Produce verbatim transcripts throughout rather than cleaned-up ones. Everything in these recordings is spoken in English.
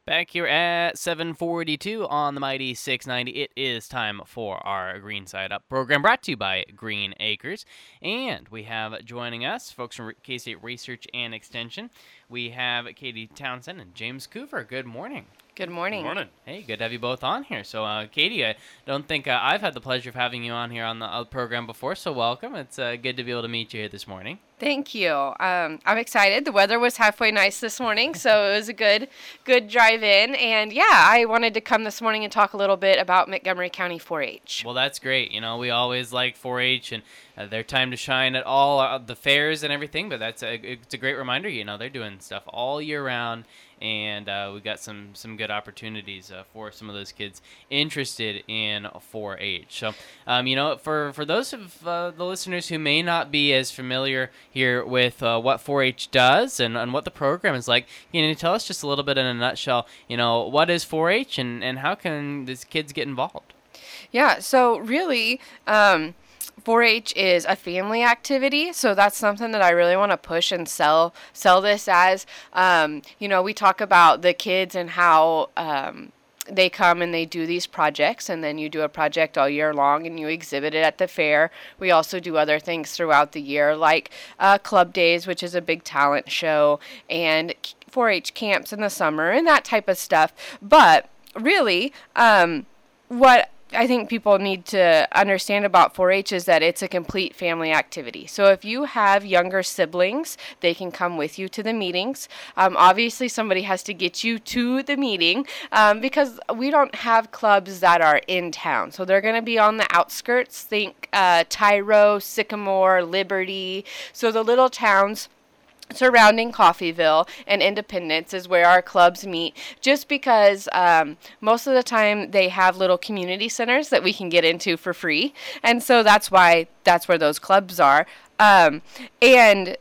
Back here at seven forty-two on the Mighty six ninety, it is time for our Green Side Up program brought to you by Green Acres. And we have joining us folks from K-State Research and Extension. We have Katie Townsend and James Coover. Good morning. Good morning. Good morning. Hey, good to have you both on here. So, uh, Katie, I don't think uh, I've had the pleasure of having you on here on the uh, program before, so welcome. It's uh, good to be able to meet you here this morning. Thank you. Um, I'm excited. The weather was halfway nice this morning, so it was a good good drive in. And, yeah, I wanted to come this morning and talk a little bit about Montgomery County four H. Well, that's great. You know, we always like four H and uh, their time to shine at all uh, the fairs and everything, but that's a, it's a great reminder. You know, they're doing stuff all year round. And uh, we got some, some good opportunities uh, for some of those kids interested in four H. So, um, you know, for, for those of uh, the listeners who may not be as familiar here with uh, what four H does and, and what the program is like, can you tell us just a little bit in a nutshell, you know, what is four H and, and how can these kids get involved? Yeah, so really, um, four H is a family activity, so that's something that I really want to push and sell sell this as. Um, you know, we talk about the kids and how um, they come and they do these projects, and then you do a project all year long and you exhibit it at the fair. We also do other things throughout the year, like uh, Club Days, which is a big talent show, and four H camps in the summer and that type of stuff. But really, um, what I think people need to understand about four H is that it's a complete family activity. So if you have younger siblings, they can come with you to the meetings. Um, obviously, somebody has to get you to the meeting um, because we don't have clubs that are in town. So they're going to be on the outskirts. Think uh, Tyro, Sycamore, Liberty. So the little towns surrounding Coffeyville and Independence is where our clubs meet, just because um, most of the time they have little community centers that we can get into for free, and so that's why that's where those clubs are. Um, and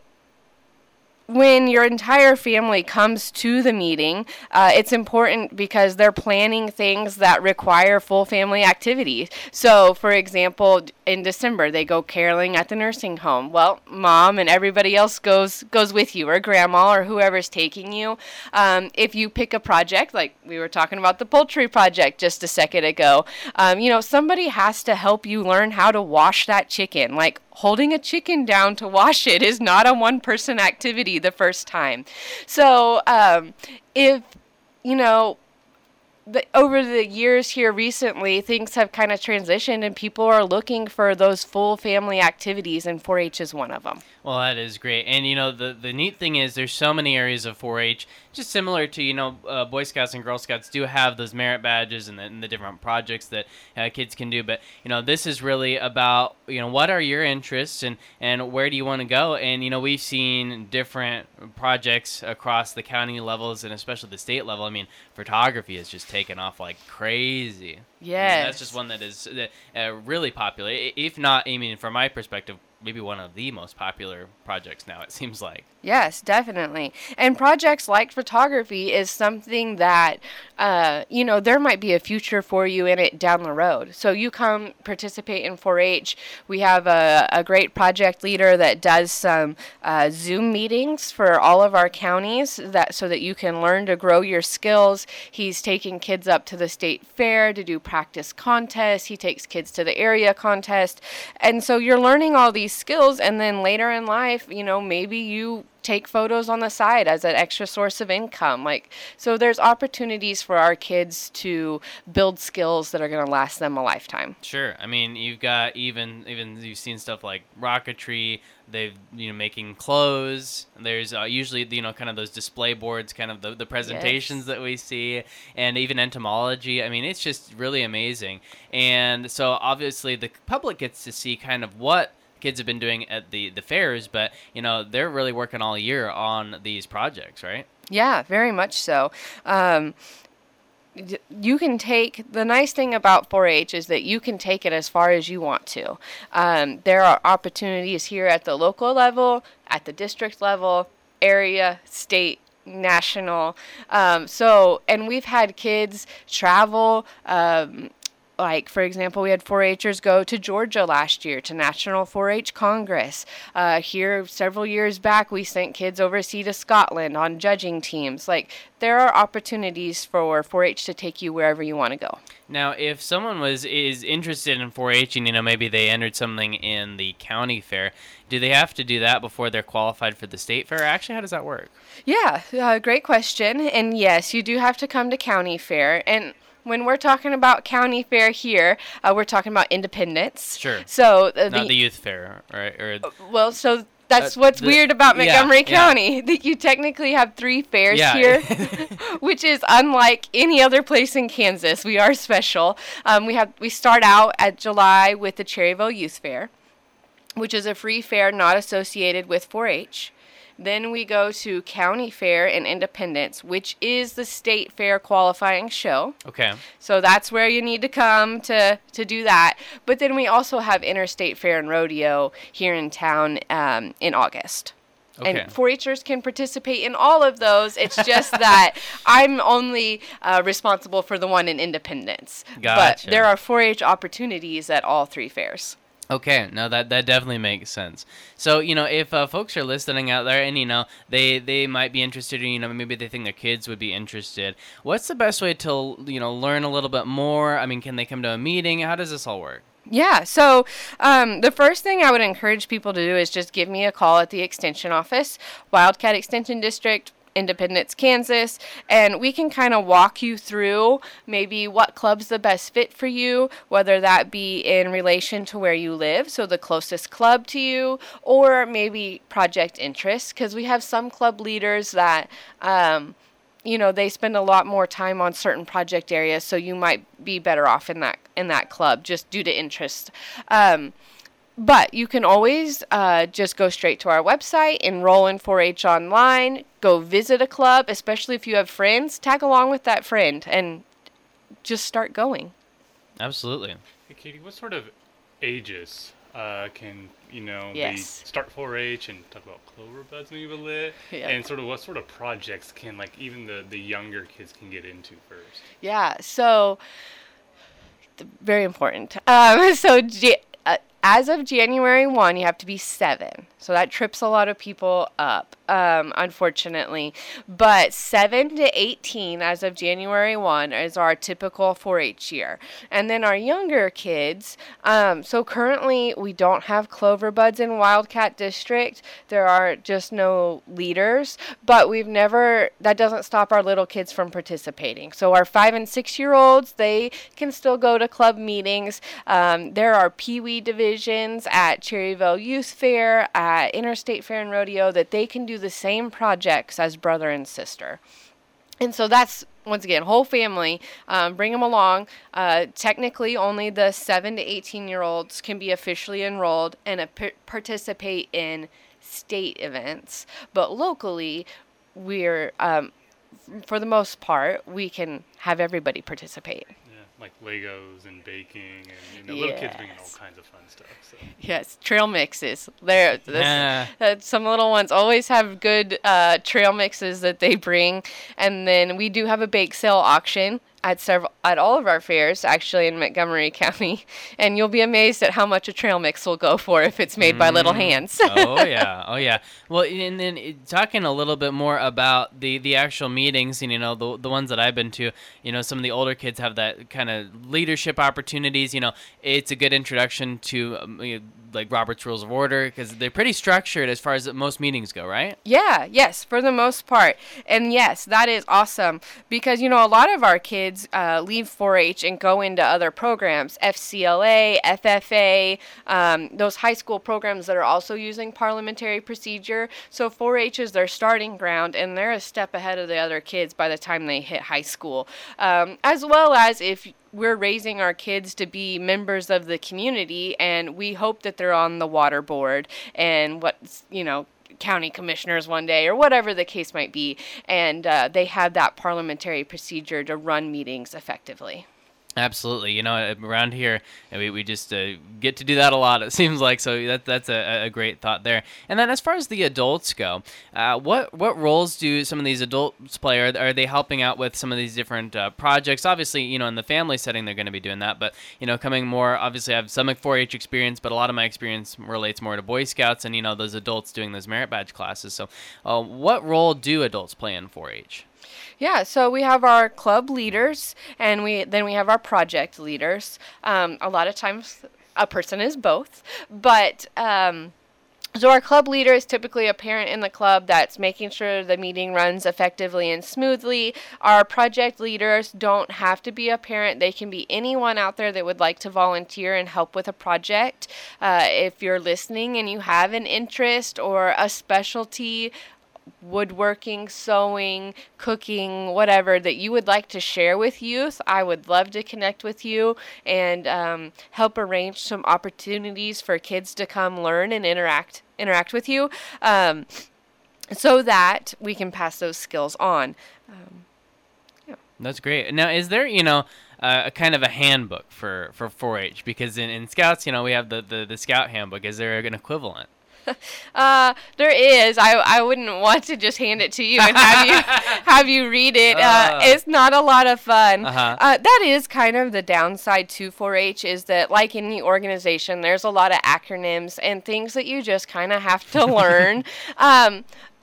when your entire family comes to the meeting, uh, it's important because they're planning things that require full family activities. So, for example, in December, they go caroling at the nursing home. Well, mom and everybody else goes goes with you, or grandma, or whoever's taking you. Um, if you pick a project, like we were talking about the poultry project just a second ago, um, you know, somebody has to help you learn how to wash that chicken. Like, holding a chicken down to wash it is not a one-person activity the first time. So um, if, you know, the, over the years here recently, things have kind of transitioned and people are looking for those full family activities, and four H is one of them. Well, that is great. And, you know, the, the neat thing is there's so many areas of four H, just similar to, you know, uh, Boy Scouts and Girl Scouts do have those merit badges and the, and the different projects that uh, kids can do. But, you know, this is really about, you know, what are your interests and, and where do you want to go? And, you know, we've seen different projects across the county levels and especially the state level. I mean, photography has just taken off like crazy. Yes. I mean, that's just one that is uh, really popular. If not, I mean, from my perspective, maybe one of the most popular projects now, it seems like. Yes, definitely. And projects like photography is something that, uh, you know, there might be a future for you in it down the road. So you come participate in four H. We have a, a great project leader that does some uh, Zoom meetings for all of our counties that so that you can learn to grow your skills. He's taking kids up to the state fair to do practice contests. He takes kids to the area contest. And so you're learning all these skills, and then later in life, you know, maybe you take photos on the side as an extra source of income. Like, so there's opportunities for our kids to build skills that are going to last them a lifetime. Sure. I mean, you've got even even you've seen stuff like rocketry. They've, you know, making clothes. There's uh, usually, you know, kind of those display boards, kind of the, the presentations yes. that we see, and even entomology. I mean, it's just really amazing. And so obviously the public gets to see kind of what kids have been doing at the, the fairs, but, you know, they're really working all year on these projects, right? Yeah, very much so. Um, you can take, the nice thing about four H is that you can take it as far as you want to. Um, there are opportunities here at the local level, at the district level, area, state, national. Um, so, and we've had kids travel, um, Like, for example, we had four-H'ers go to Georgia last year to National four-H Congress. Uh, here, several years back, we sent kids overseas to Scotland on judging teams. Like, there are opportunities for four-H to take you wherever you want to go. Now, if someone was is interested in four-H and, you know, maybe they entered something in the county fair, do they have to do that before they're qualified for the state fair? Actually, how does that work? Yeah, uh, great question. And yes, you do have to come to county fair. And when we're talking about county fair here, uh, we're talking about independence. Sure. So uh, Not the, the youth fair, right? Or well, so that's uh, what's the, weird about Montgomery yeah, County. That you technically have three fairs yeah. here, which is unlike any other place in Kansas. We are special. Um, we have we start out at July with the Cherryville Youth Fair, which is a free fair not associated with four-H. Then we go to County Fair and Independence, which is the state fair qualifying show. Okay. So that's where you need to come to, to do that. But then we also have Interstate Fair and Rodeo here in town um, in August. Okay. And four-H'ers can participate in all of those. It's just that I'm only uh, responsible for the one in Independence. Gotcha. But there are four-H opportunities at all three fairs. Okay, no, that that definitely makes sense. So, you know, if uh, folks are listening out there and, you know, they, they might be interested, or, you know, maybe they think their kids would be interested, what's the best way to, you know, learn a little bit more? I mean, can they come to a meeting? How does this all work? Yeah, so um, the first thing I would encourage people to do is just give me a call at the Extension office, Wildcat Extension District, Independence, Kansas, and we can kind of walk you through maybe what club's the best fit for you, whether that be in relation to where you live, so the closest club to you, or maybe project interest, because we have some club leaders that, um, you know, they spend a lot more time on certain project areas, so you might be better off in that in that club just due to interest. Um, But you can always uh, just go straight to our website, enroll in four-H online, go visit a club, especially if you have friends, tag along with that friend, and just start going. Absolutely. Hey, Katie, what sort of ages uh, can, you know, Yes. they start four-H and talk about clover buds maybe a little, Yeah. and sort of what sort of projects can, like, even the, the younger kids can get into first? Yeah, so th- very important. Um, so J- uh, as of January first, you have to be seven. So that trips a lot of people up, um, unfortunately. But seven to eighteen as of January first is our typical four-H year. And then our younger kids, um, so currently we don't have clover buds in Wildcat District. There are just no leaders, but we've never, that doesn't stop our little kids from participating. So our five and six year olds, they can still go to club meetings. Um, there are Pee Wee divisions at Cherryville Youth Fair, at Interstate Fair and Rodeo, that they can do the same projects as brother and sister. And so that's, once again, whole family, um, bring them along. Uh, technically, only the seven to eighteen year olds can be officially enrolled and uh, p- participate in state events. But locally, we're, um, for the most part, we can have everybody participate. Yeah, like Legos and baking, and, you know, little kids bringing all Yes. kinds of fun stuff. So. Yes, trail mixes. There, Yeah. uh, some little ones always have good uh, trail mixes that they bring, and then we do have a bake sale auction at several at all of our fairs, actually in Montgomery County, and you'll be amazed at how much a trail mix will go for if it's made by little hands. Oh yeah, oh yeah. Well, and then it- talking a little bit more about the, the actual meetings, and you know the the ones that I've been to, you know, some of the older kids have that kind of leadership opportunities. You know, it's a good introduction to um, you know, like Robert's Rules of Order, because they're pretty structured as far as most meetings go, right? Yeah, yes, for the most part. And yes, that is awesome because, you know, a lot of our kids uh, leave four-H and go into other programs, F C L A, F F A, um, those high school programs that are also using parliamentary procedure. So four-H is their starting ground, and they're a step ahead of the other kids by the time they hit high school. Um, as well as if we're raising our kids to be members of the community, and we hope that they're on the water board and what, you know, county commissioners one day or whatever the case might be, and uh, they have that parliamentary procedure to run meetings effectively. Absolutely. You know, around here, we, we just uh, get to do that a lot, it seems like. So that that's a, a great thought there. And then as far as the adults go, uh, what what roles do some of these adults play? Are, are they helping out with some of these different uh, projects? Obviously, you know, in the family setting, they're going to be doing that. But, you know, coming more, obviously, I have some four H experience, but a lot of my experience relates more to Boy Scouts and, you know, those adults doing those merit badge classes. So uh, what role do adults play in four H? Yeah, so we have our club leaders, and we then we have our project leaders. Um, a lot of times, a person is both, but um, so our club leader is typically a parent in the club that's making sure the meeting runs effectively and smoothly. Our project leaders don't have to be a parent; they can be anyone out there that would like to volunteer and help with a project. Uh, if you're listening and you have an interest or a specialty, woodworking, sewing, cooking, whatever that you would like to share with youth, I would love to connect with you and um, help arrange some opportunities for kids to come learn and interact interact with you, um, so that we can pass those skills on. Um, yeah. That's great. Now, is there, you know, uh, a kind of a handbook for, for four H? Because in, in Scouts, you know, we have the, the, the Scout handbook. Is there an equivalent? Uh, there is. I I wouldn't want to just hand it to you and have you have you read it. Uh, Uh. it's not a lot of fun. Uh-huh. Uh, that is kind of the downside to four H, is that like any organization, there's a lot of acronyms and things that you just kind of have to learn. Um,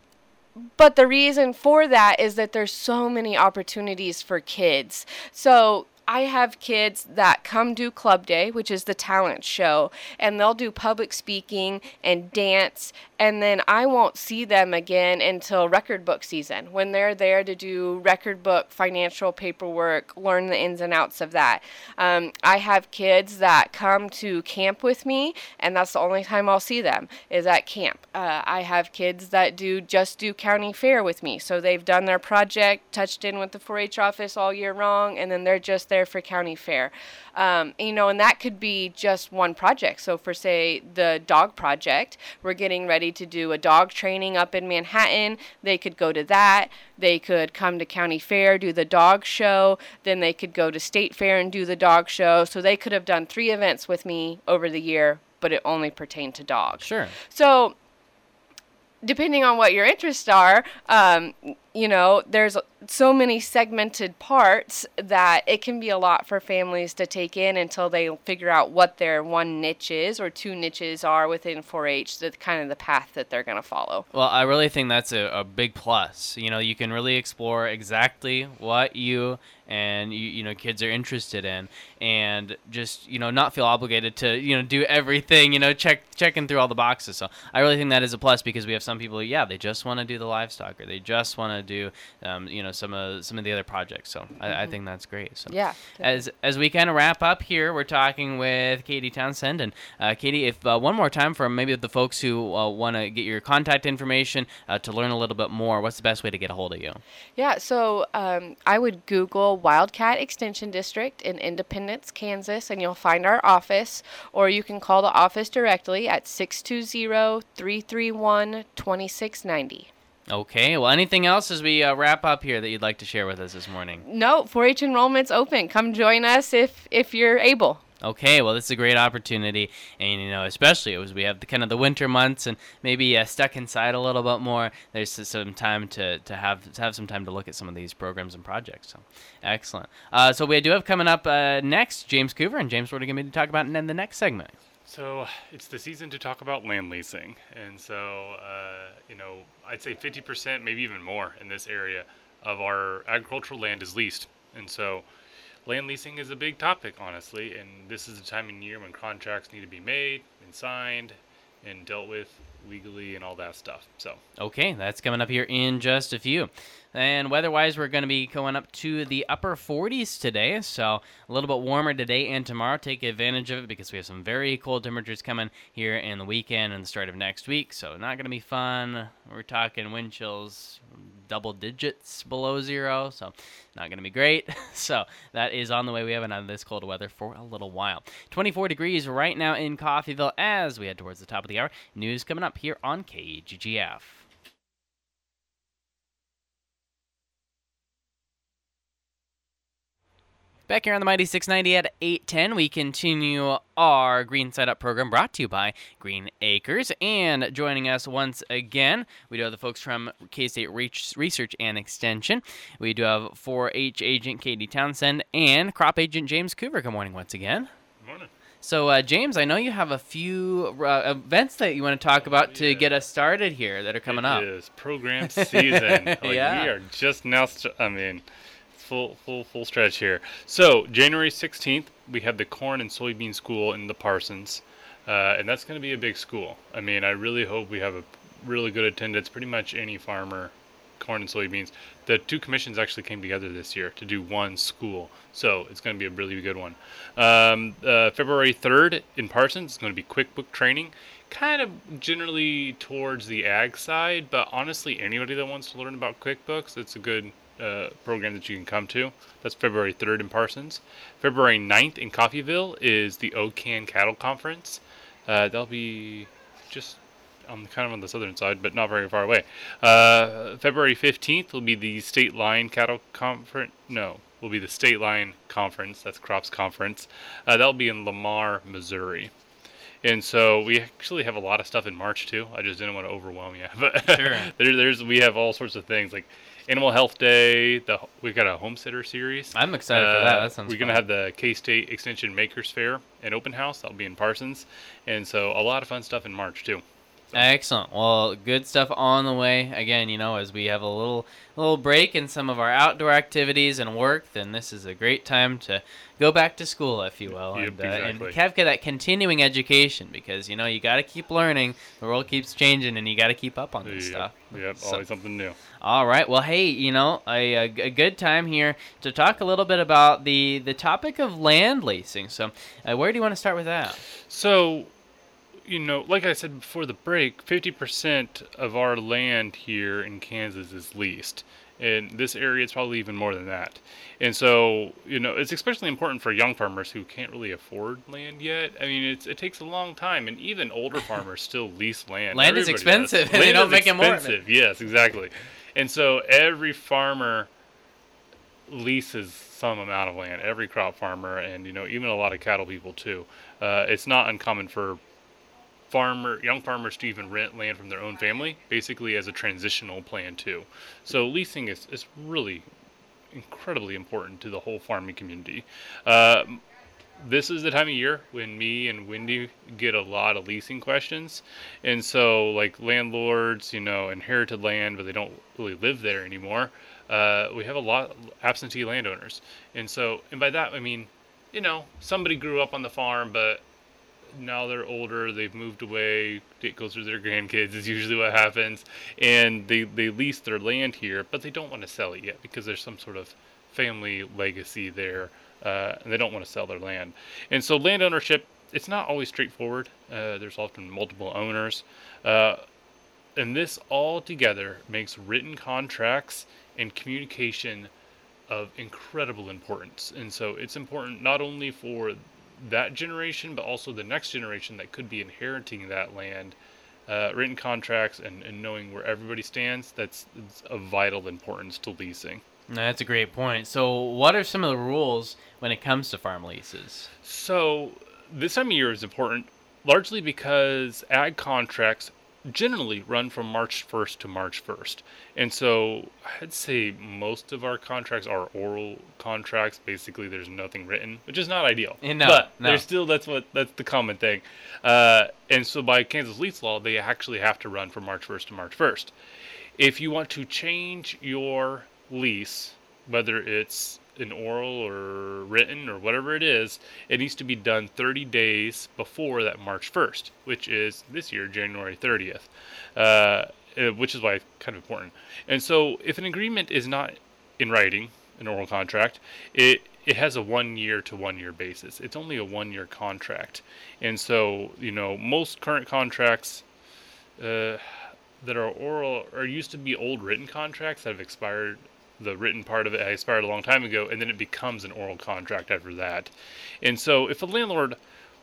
but the reason for that is that there's so many opportunities for kids. So I have kids that come do Club Day, which is the talent show, and they'll do public speaking and dance, and then I won't see them again until record book season, when they're there to do record book financial paperwork, learn the ins and outs of that. Um, I have kids that come to camp with me, and that's the only time I'll see them, is at camp. Uh, I have kids that do just do county fair with me, so they've done their project, touched in with the four H office all year long, and then they're just there for county fair. Um, you know, and that could be just one project. So for, say, the dog project, we're getting ready to do a dog training up in Manhattan. They could go to that. They could come to county fair, do the dog show. Then they could go to state fair and do the dog show. So they could have done three events with me over the year, but it only pertained to dogs. Sure. So depending on what your interests are, um, you know, there's so many segmented parts that it can be a lot for families to take in until they figure out what their one niche is or two niches are within four H, the kind of the path that they're going to follow. Well, I really think that's a, a big plus. You know, you can really explore exactly what you and you, you know kids are interested in, and just you know not feel obligated to you know do everything. You know, check checking through all the boxes. So I really think that is a plus, because we have some people, yeah, they just want to do the livestock, or they just want to do um, you know some of some of the other projects. So mm-hmm. I, I think that's great. So yeah. As as we kind of wrap up here, we're talking with Katie Townsend, and uh, Katie, if uh, one more time for maybe the folks who uh, want to get your contact information uh, to learn a little bit more, what's the best way to get a hold of you? Yeah, so um, I would Google Wildcat Extension District in Independence, Kansas, and you'll find our office, or you can call the office directly at six two zero, three three one, two six nine zero. Okay, well, anything else as we uh, wrap up here that you'd like to share with us this morning? No, four H enrollment's open. Come join us if if you're able. Okay, well, this is a great opportunity, and, you know, especially as we have the kind of the winter months and maybe uh, stuck inside a little bit more, there's some time to, to have to have some time to look at some of these programs and projects. So, excellent. Uh, so we do have coming up uh, next, James Coover, and James, what are we going to talk about in the next segment? So it's the season to talk about land leasing, and so uh, you know I'd say fifty percent, maybe even more, in this area of our agricultural land is leased, and so land leasing is a big topic, honestly, and this is the time of year when contracts need to be made and signed and dealt with legally and all that stuff. So okay, that's coming up here in just a few. And weather-wise, we're going to be going up to the upper forties today, so a little bit warmer today and tomorrow. Take advantage of it because we have some very cold temperatures coming here in the weekend and the start of next week, so not going to be fun. We're talking wind chills double digits below zero, so not going to be great. So that is on the way. We haven't had this cold weather for a little while. twenty-four degrees right now in Coffeyville as we head towards the top of the hour. News coming up here on K G G F. Back here on the Mighty six ninety at eight ten, we continue our Green Side Up program brought to you by Green Acres. And joining us once again, we do have the folks from K-State Research and Extension. We do have four H agent Katie Townsend and crop agent James Coover. Good morning once again. Good morning. So, uh, James, I know you have a few uh, events that you want to talk about to yeah. get us started here that are coming it up. It is program season. Like, yeah. We are just now, st- I mean... Full, full, full stretch here. So January sixteenth, we have the corn and soybean school in the Parsons, uh, and that's going to be a big school. I mean, I really hope we have a really good attendance. Pretty much any farmer, corn and soybeans. The two commissions actually came together this year to do one school, so it's going to be a really good one. Um, uh, February third in Parsons is going to be QuickBook training. Kind of generally towards the ag side, but honestly, anybody that wants to learn about QuickBooks, it's a good Uh, program that you can come to. That's February third in Parsons. February ninth in Coffeyville is the O C A N Cattle Conference. Uh, that'll be just on kind of on the southern side, but not very far away. Uh, February fifteenth will be the State Line Cattle Conference. No, will be the State Line Conference. That's Crops Conference. Uh, that'll be in Lamar, Missouri. And so we actually have a lot of stuff in March too. I just didn't want to overwhelm you, but Sure. there, there's we have all sorts of things like Animal Health Day. The we've got a homesteader series. I'm excited uh, for that. That sounds We're fun. gonna have the K-State Extension Makers Fair and Open House. That'll be in Parsons, and so a lot of fun stuff in March too. So. Excellent. Well, good stuff on the way. Again, you know, as we have a little little break in some of our outdoor activities and work, then this is a great time to go back to school, if you will, Yep, and, uh, exactly. and have that continuing education because, you know, you got to keep learning. The world keeps changing, and you got to keep up on this Yep, stuff. Yep, So- always something new. All right. Well, hey, you know, a, a, a good time here to talk a little bit about the, the topic of land leasing. So uh, where do you want to start with that? So, you know, like I said before the break, fifty percent of our land here in Kansas is leased. In this area, it's probably even more than that. And so, you know, it's especially important for young farmers who can't really afford land yet. I mean, it's, it takes a long time, and even older farmers still lease land. Land is Everybody does. expensive, and they Land don't is make it more of it. expensive. Yes, exactly. And so every farmer leases some amount of land, every crop farmer, and, you know, even a lot of cattle people too. Uh, it's not uncommon for farmer, young farmers to even rent land from their own family, basically as a transitional plan too. So leasing is, is really incredibly important to the whole farming community. Uh, this is the time of year when me and Wendy get a lot of leasing questions. And so like landlords, you know, inherited land, but they don't really live there anymore. Uh, we have a lot of absentee landowners. And so, and by that, I mean, you know, somebody grew up on the farm, but now they're older, they've moved away, it goes through their grandkids is usually what happens, and they, they lease their land here, but they don't want to sell it yet because there's some sort of family legacy there, uh, and they don't want to sell their land. And so land ownership, it's not always straightforward. Uh, there's often multiple owners, uh, and this all together makes written contracts and communication of incredible importance. And so it's important not only for that generation, but also the next generation that could be inheriting that land. Uh, written contracts and, and knowing where everybody stands, that's, that's of vital importance to leasing. No, that's a great point. So what are some of the rules when it comes to farm leases? So this time of year is important largely because ag contracts generally run from March first to March first. And so I'd say most of our contracts are oral contracts. Basically, there's nothing written, which is not ideal. No, but no. there's still, that's what, that's the common thing. Uh, and so by Kansas lease law, they actually have to run from March first to March first. If you want to change your lease, whether it's an oral or written or whatever it is, it needs to be done thirty days before that March first, which is this year, January thirtieth, uh, which is why it's kind of important. And so if an agreement is not in writing, an oral contract, it, it has a one year to one year basis. It's only a one year contract. And so, you know, most current contracts uh, that are oral are used to be old written contracts that have expired. The written part of it expired a long time ago, and then it becomes an oral contract after that. And so if a landlord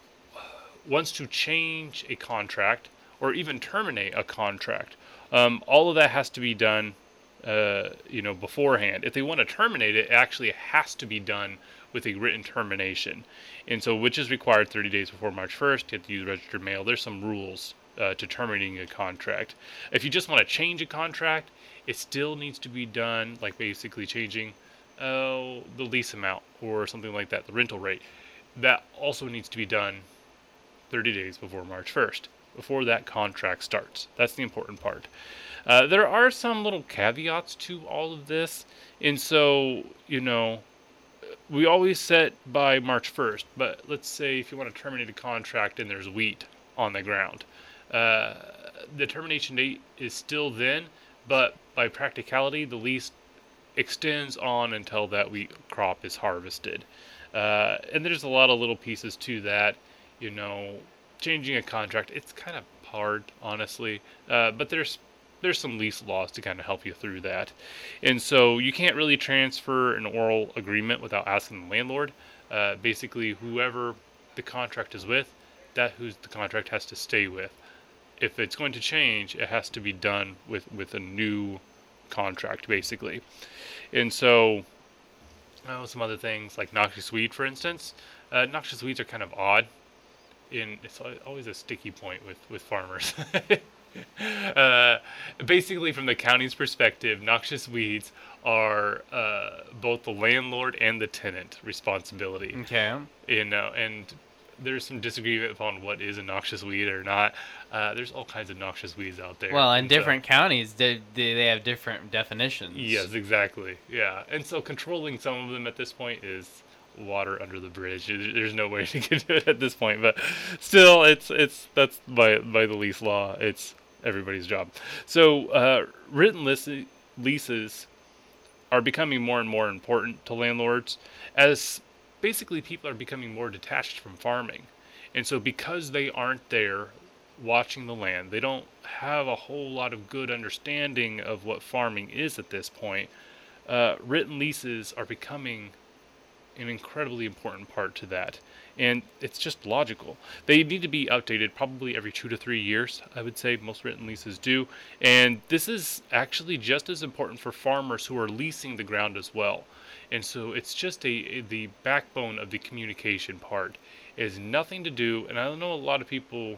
wants to change a contract or even terminate a contract, um, all of that has to be done uh, you know, beforehand. If they want to terminate it, it actually has to be done with a written termination. And so, which is required thirty days before March first. You have to use registered mail. There's some rules uh, to terminating a contract. If you just want to change a contract, it still needs to be done, like basically changing uh, the lease amount or something like that, the rental rate. That also needs to be done thirty days before March first, before that contract starts. That's the important part. Uh, there are some little caveats to all of this. And so, you know, we always set by March first, but let's say if you want to terminate a contract and there's wheat on the ground, uh, the termination date is still then, but by practicality, the lease extends on until that wheat crop is harvested. Uh, and there's a lot of little pieces to that, you know, changing a contract. It's kind of hard, honestly, uh, but there's there's some lease laws to kind of help you through that. And so you can't really transfer an oral agreement without asking the landlord. Uh, basically, whoever the contract is with, that who the contract has to stay with. If it's going to change, it has to be done with, with a new contract, basically. And so, oh, some other things, like noxious weed, for instance. Uh, noxious weeds are kind of odd. In, it's always a sticky point with, with farmers. Uh, basically, from the county's perspective, noxious weeds are uh, both the landlord and the tenant responsibility. Okay. You know, and there's some disagreement upon what is a noxious weed or not. Uh, there's all kinds of noxious weeds out there. Well, in and different so, counties, they, they they have different definitions. Yes, exactly. Yeah, and so controlling some of them at this point is water under the bridge. There's no way to get to it at this point, but still, it's it's that's by by the lease law. It's everybody's job. So uh, written lease, leases are becoming more and more important to landlords, as basically people are becoming more detached from farming, and so because they aren't there watching the land, they don't have a whole lot of good understanding of what farming is at this point. Uh, written leases are becoming an incredibly important part to that, and it's just logical. They need to be updated probably every two to three years, I would say most written leases do, and this is actually just as important for farmers who are leasing the ground as well. And so it's just a, a the backbone of the communication part. It has nothing to do, and I know a lot of people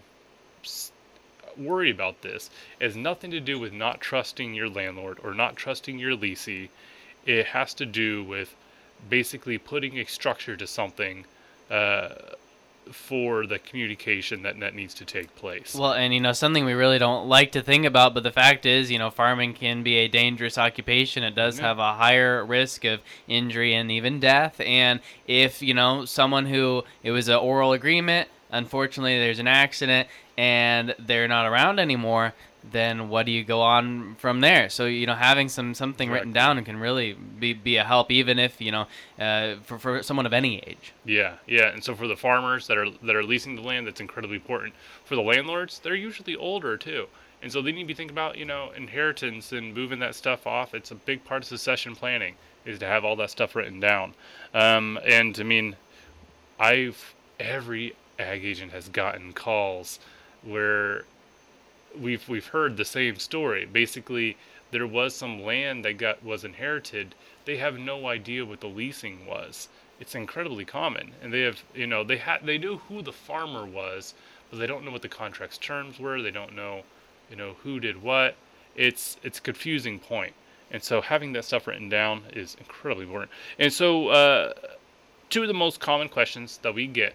worry about this, it has nothing to do with not trusting your landlord or not trusting your leasee. It has to do with basically putting a structure to something uh, for the communication that, that needs to take place. Well, and, you know, something we really don't like to think about, but the fact is, you know, farming can be a dangerous occupation. It does Yeah. have a higher risk of injury and even death. And if, you know, someone who, it was an oral agreement, unfortunately there's an accident and they're not around anymore, then what do you go on from there? So, you know, having some something Exactly. written down can really be, be a help, even if, you know, uh, for, for someone of any age. Yeah, yeah, and so for the farmers that are that are leasing the land, that's incredibly important. For the landlords, they're usually older too, and so they need to be thinking about, you know, inheritance and moving that stuff off. It's a big part of succession planning, is to have all that stuff written down. Um, and I mean, I've every ag agent has gotten calls where we've we've heard the same story. Basically, there was some land that got was inherited. They have no idea what the leasing was. It's incredibly common, and they have, you know, they had they knew who the farmer was, but they don't know what the contract's terms were. They don't know, you know, who did what. It's it's a confusing point, and so having that stuff written down is incredibly important. And so, uh, two of the most common questions that we get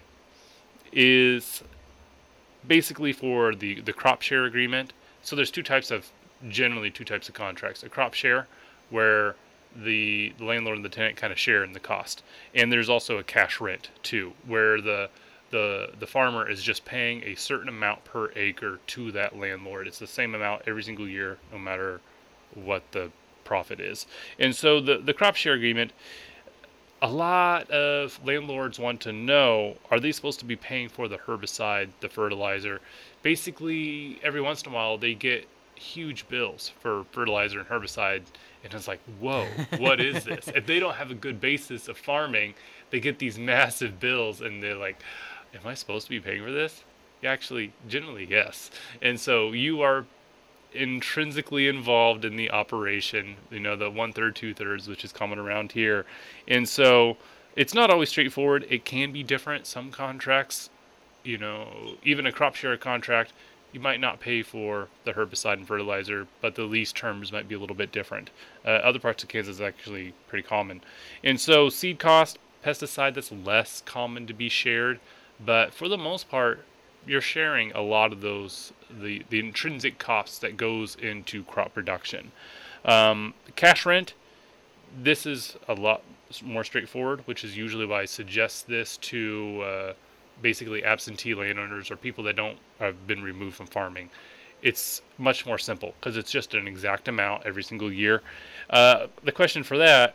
is basically for the, the crop share agreement. So there's two types of, generally two types of contracts. A crop share, where the, the landlord and the tenant kind of share in the cost. And there's also a cash rent, too, where the, the, the farmer is just paying a certain amount per acre to that landlord. It's the same amount every single year, no matter what the profit is. And so the, the crop share agreement, a lot of landlords want to know, are they supposed to be paying for the herbicide, the fertilizer? Basically, every once in a while, they get huge bills for fertilizer and herbicide, and it's like, whoa, what is this? If they don't have a good basis of farming, they get these massive bills, and they're like, am I supposed to be paying for this? Yeah, actually, generally, yes. And so you are intrinsically involved in the operation, you know, the one third, two thirds, which is common around here. And so it's not always straightforward. It can be different. Some contracts, you know, even a crop share contract, you might not pay for the herbicide and fertilizer, but the lease terms might be a little bit different. Uh, other parts of Kansas is actually pretty common. And so seed cost, pesticide, that's less common to be shared. But for the most part, you're sharing a lot of those, the, the intrinsic costs that goes into crop production. Um, cash rent, this is a lot more straightforward, which is usually why I suggest this to uh, basically absentee landowners or people that don't have been removed from farming. It's much more simple because it's just an exact amount every single year. Uh, the question for that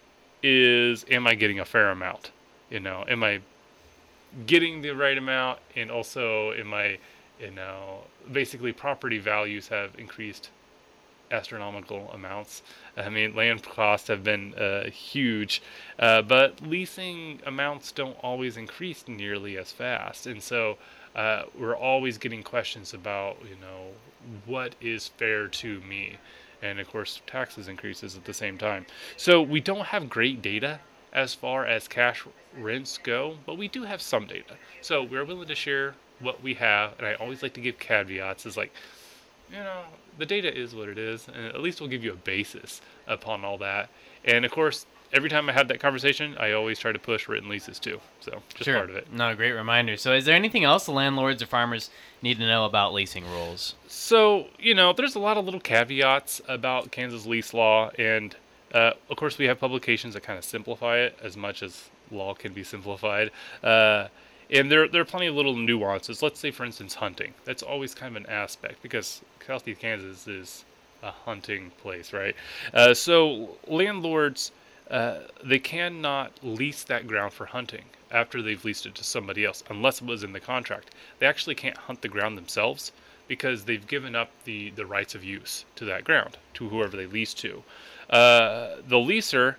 is, am I getting a fair amount? You know, am I getting the right amount, and also am I, you know, basically property values have increased astronomical amounts. I mean, land costs have been uh, huge, uh, but leasing amounts don't always increase nearly as fast, and so uh, we're always getting questions about, you know, what is fair to me, and of course taxes increases at the same time. So we don't have great data as far as cash rents go, but we do have some data. So we're willing to share what we have, and I always like to give caveats. Is like, you know, the data is what it is, and at least we'll give you a basis upon all that. And of course, every time I have that conversation, I always try to push written leases too. So just sure. part of it. No, a great reminder. So is there anything else the landlords or farmers need to know about leasing rules? So, you know, there's a lot of little caveats about Kansas lease law, and uh, of course we have publications that kind of simplify it as much as law can be simplified. Uh, and there, there are plenty of little nuances. Let's say, for instance, hunting. That's always kind of an aspect because Southeast Kansas is a hunting place, right? Uh, so landlords, uh, they cannot lease that ground for hunting after they've leased it to somebody else, unless it was in the contract. They actually can't hunt the ground themselves because they've given up the, the rights of use to that ground, to whoever they lease to. Uh, the leaser,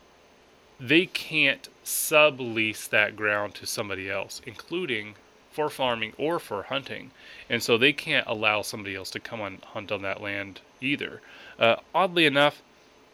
they can't sublease that ground to somebody else, including for farming or for hunting. And so they can't allow somebody else to come and hunt on that land either. Uh, oddly enough,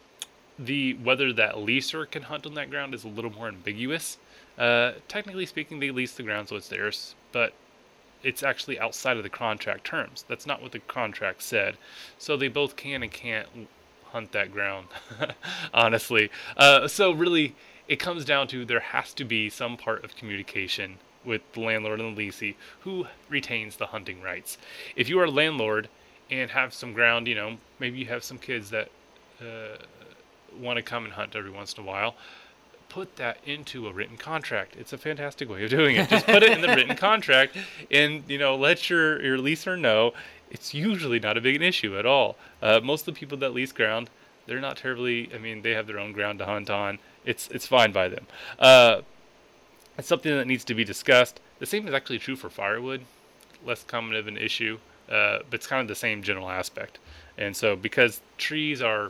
the whether that leaser can hunt on that ground is a little more ambiguous. Uh, technically speaking, they lease the ground, so it's theirs, but it's actually outside of the contract terms. That's not what the contract said. So they both can and can't hunt that ground, honestly. Uh, so really, it comes down to there has to be some part of communication with the landlord and the leasee who retains the hunting rights. If you are a landlord and have some ground, you know, maybe you have some kids that uh, want to come and hunt every once in a while, put that into a written contract. It's a fantastic way of doing it. Just put it in the written contract and, you know, let your, your leaser know. It's usually not a big issue at all. Uh, most of the people that lease ground, they're not terribly, I mean, they have their own ground to hunt on. It's it's fine by them. Uh, it's something that needs to be discussed. The same is actually true for firewood. Less common of an issue, uh, but it's kind of the same general aspect. And so because trees are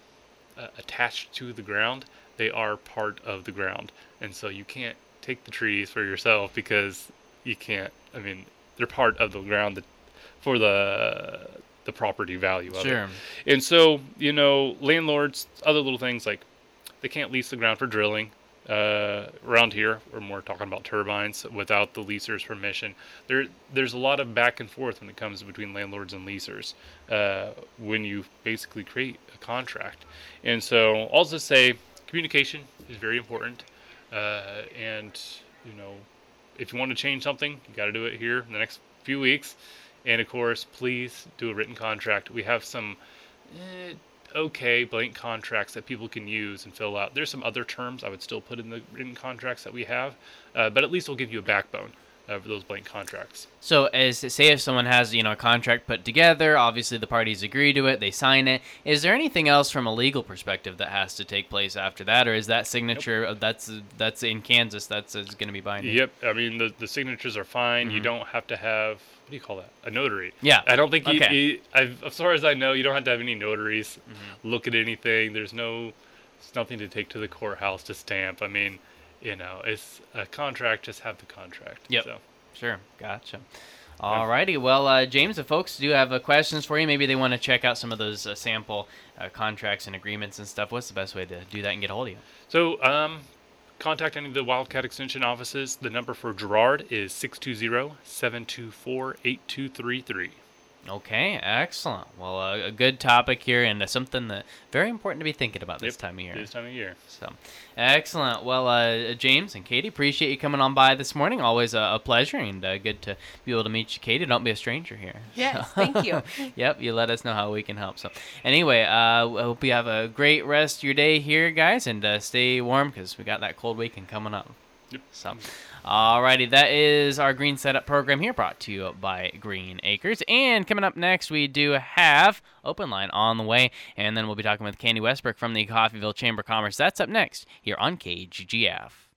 uh, attached to the ground, they are part of the ground. And so you can't take the trees for yourself because you can't, I mean, they're part of the ground that, for the the property value of Sure. it. And so, you know, landlords, other little things like they can't lease the ground for drilling. Uh, around here, we're more talking about turbines without the leaser's permission. There, there's a lot of back and forth when it comes between landlords and leasers uh, when you basically create a contract. And so, I'll just say, communication is very important. Uh, and, you know, if you want to change something, you got to do it here in the next few weeks. And, of course, please do a written contract. We have some eh, okay blank contracts that people can use and fill out. There's some other terms I would still put in the written contracts that we have, uh, but at least we'll give you a backbone of those blank contracts. So, as say if someone has, you know, a contract put together, obviously the parties agree to it, they sign it. Is there anything else from a legal perspective that has to take place after that, or is that signature nope. that's that's in Kansas that's is going to be binding? Yep. I mean, the the signatures are fine. Mm-hmm. You don't have to have, what do you call that? A notary. Yeah. I don't think you, okay. you I've, as far as I know, you don't have to have any notaries mm-hmm. look at anything. There's no, it's nothing to take to the courthouse to stamp. I mean, you know, it's a contract. Just have the contract. Yep. So. Sure. Gotcha. Alrighty, well, uh, James, if folks do have uh, questions for you, maybe they want to check out some of those uh, sample uh, contracts and agreements and stuff, what's the best way to do that and get a hold of you? So, um, contact any of the Wildcat Extension offices. The number for Gerard is six two zero, seven two four, eight two three three. Okay, excellent. Well, uh, a good topic here, and uh, something that very important to be thinking about this Yep, time of year. This time of year. So, excellent. Well, uh, James and Katie, appreciate you coming on by this morning. Always a, a pleasure, and uh, good to be able to meet you, Katie. Don't be a stranger here. Yes, thank you. Yep, you let us know how we can help. So, anyway, uh, I hope you have a great rest of your day here, guys, and uh, stay warm because we got that cold weekend coming up. Yep. So, alrighty, that is our Green Setup program here, brought to you by Green Acres. And coming up next, we do have Open Line on the way, and then we'll be talking with Candy Westbrook from the Coffeyville Chamber of Commerce. That's up next here on K G G F.